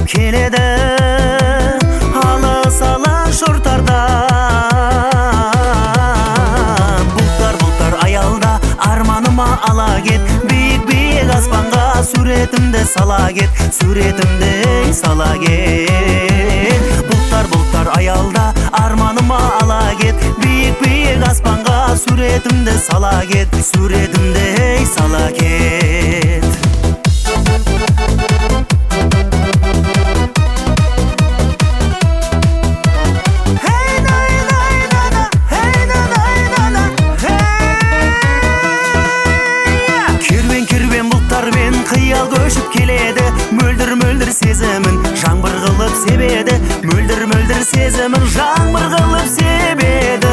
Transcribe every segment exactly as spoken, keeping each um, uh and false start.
келеді алыс алыс жұрттардан. Бұлттар бұлттар аялда арманыма ала кет, биік биік аспанға суретімді сала кет, суретімді сала кет. Бұлттар бұлттар аялда арманыма ала кет, биік биік аспанға суретімді сала кет, суретімді сала кет. Қиял көшіп келеді, мөлдір-мөлдір сезімін жаңбыр қылып себеді, мөлдір-мөлдір сезімін жаңбыр қылып себеді.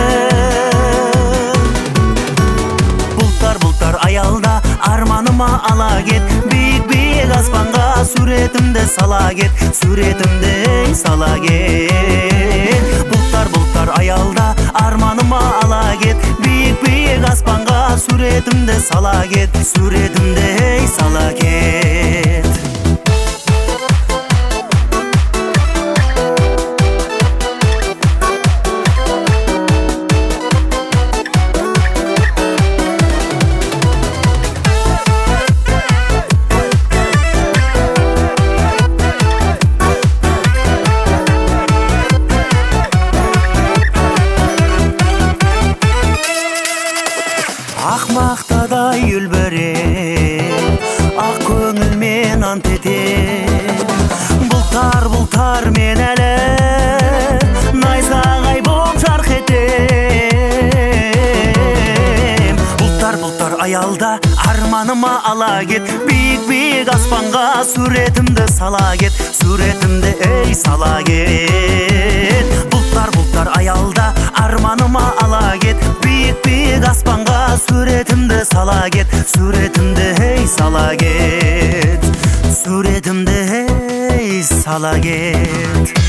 Бұлттар-бұлттар аялда арманыма ала кет, биік-биік аспанға суретімді сала кет, суретімді сала кет. Бұлттар-бұлттар аялда арманыма ала кет, биік-биік аспанға суретімді сала кет, суретімді сала кет. Ақ мақтадай үлбіреп, ақ көңілмен ант етем, бұлттар бұлттар мен әлі найзағай боп жарқ етем. Бұлттар бұлттар аялда арманыма ала кет, биік-биік аспанға суретімді сала кет, суретімді ей сала кет. Бұлттар бұлттар аялда арманыма ала кет, биік-биік аспанға суретімді сала кет, суретімді ей сала кет, суретімді ей сала кет.